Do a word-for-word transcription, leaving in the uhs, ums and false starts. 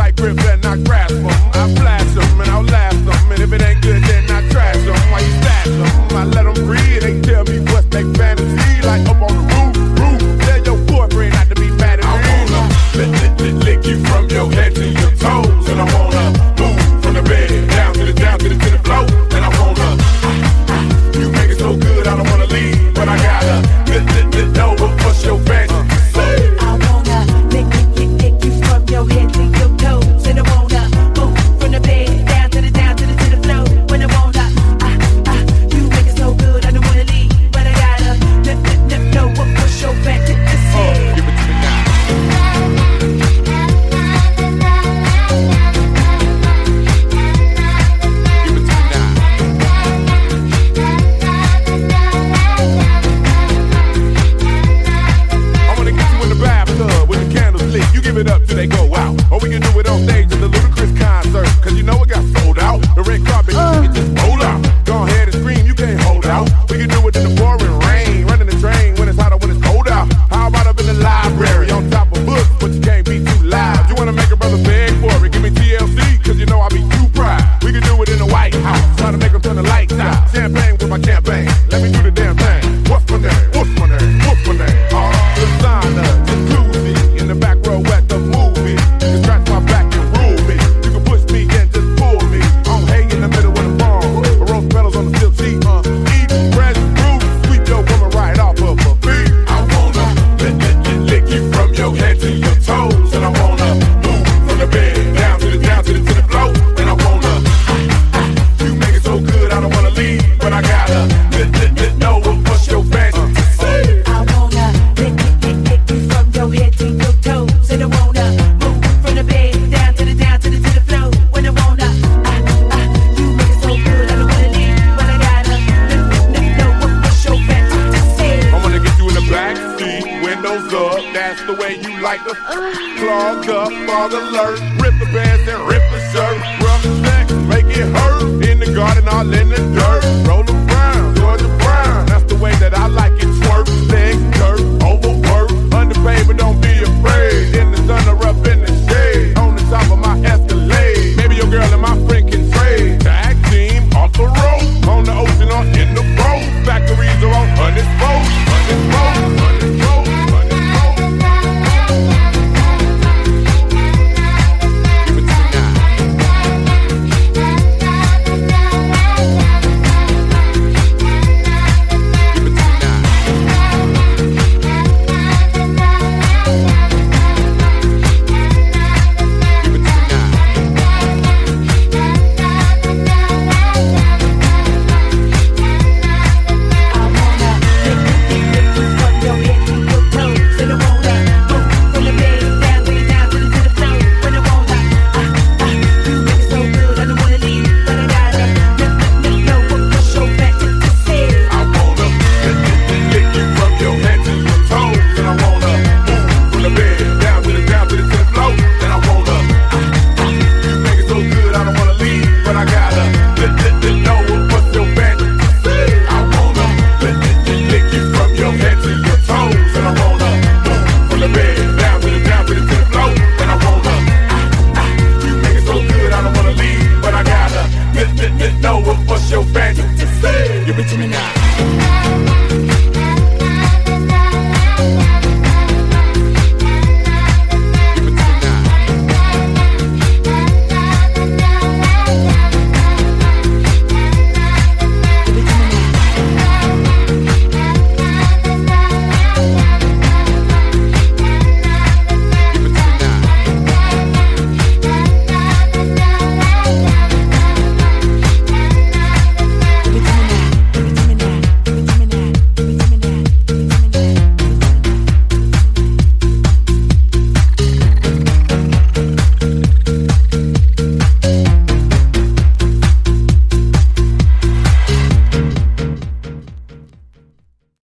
tight grip and I grasp them. I flash them and I'll laugh them. And if it ain't good, then I trash them. Why you stash them? I let them breathe. They tell me what's their fantasy. Like up on the roof, roof. Tell your boyfriend not to be mad at me. I wanna lick, lick, lick, lick you from your head to your toes. And I wanna move from the bed down to the, down to the, to the floor. And I wanna, you make it so good, I don't wanna leave. But I gotta lick, lick, lick, know what's your fantasy. I wanna lick, lick, lick, lick you from your head to your toes. And I wanna move from the bed down to the, down to the, to the floor. When I wanna, ah, ah, you make it so good, I don't wanna leave. But I gotta lick, lick, lick, know what's your fantasy. Oh, give it to me now. Give it up till they go out. Or we can do it on stage at the Ludacris concert. Cause you know it got sold out. The red carpet, uh. you can just roll out. Go ahead and scream, you can't hold out. We can do it in the pouring rain. Running the train when it's hot or when it's cold out. How about up in the library on top of books, but you can't be too loud. You wanna make a brother beg for it, give me T L C, cause you know I be too proud. We can do it in the White House, try to make them turn the lights out. Champagne with my campaign, let me do the damn thing. What's my name? What's my name? What's my name? Uh, Lasagna, jacuzzi, in the back row at the movie. You can scratch my back and rule me. You can push me and just pull me. I'm hay in the middle of the farm. Rose petals on the silk seat. Uh, eat fresh fruit, sweep your woman right off of her feet. I wanna lick, lick, lick, lick you from your head to your toes. And I wanna move from the bed down to the, down to the, to the floor. And I wanna, ah, ah, you make it so good, I don't wanna leave. But I gotta lick, lick, lick, know what's your fantasy. I wanna lick, lick, lick, lick you from your head to your toes. And I wanna move from the bed down to the, down to the, to the floor. When I wanna, ah, ah, you make it so good, I don't wanna leave. But I gotta lick, lick, lick, know what's your fantasy. I'm gonna get you in the back seat, windows up, that's the way you like us. Clogged up, fog alert, rip the pants and rip the shirt. Rub the neck, make it hurt. In the garden, all in the dirt. Roll around, Georgia Brown, that's the way that I like it. Twerk, leg, dirt, overwork, underpaid, but don't be afraid. In the sun or up in the shade, on the top of my Escalade. Maybe your girl and my friend can trade. Tag team, off the road, on the ocean or in the boat. Factories are on hundred boats, hundred boats, hundred boats, hundred boats. Give it to me now. Give it to me now. Give it to me now. I wanna lick, lick, lick you from your head to your toes. And I wanna move from the bed down to the, down to the, to the floor. When I wanna, ah, ah, you make it so good, I don't wanna leave. But I gotta lick, lick, lick, know what's your fantasy. I wanna lick, lick, lick, lick you from your head to your toes. And I wanna move from the bed down to the, down to the, to the floor. And I wanna, ah, ah, you make it so good, I don't wanna leave. But I gotta lick, lick, lick, know what's your fantasy. I wanna lick, lick, lick, lick you from your head to your toes. And I wanna move from the bed down to the, down to the, to the floor. And I wanna, ah, ah, you make it so good, I don't wanna leave. But I gotta lick, lick, lick, know what's your fantasy. Give it to me now.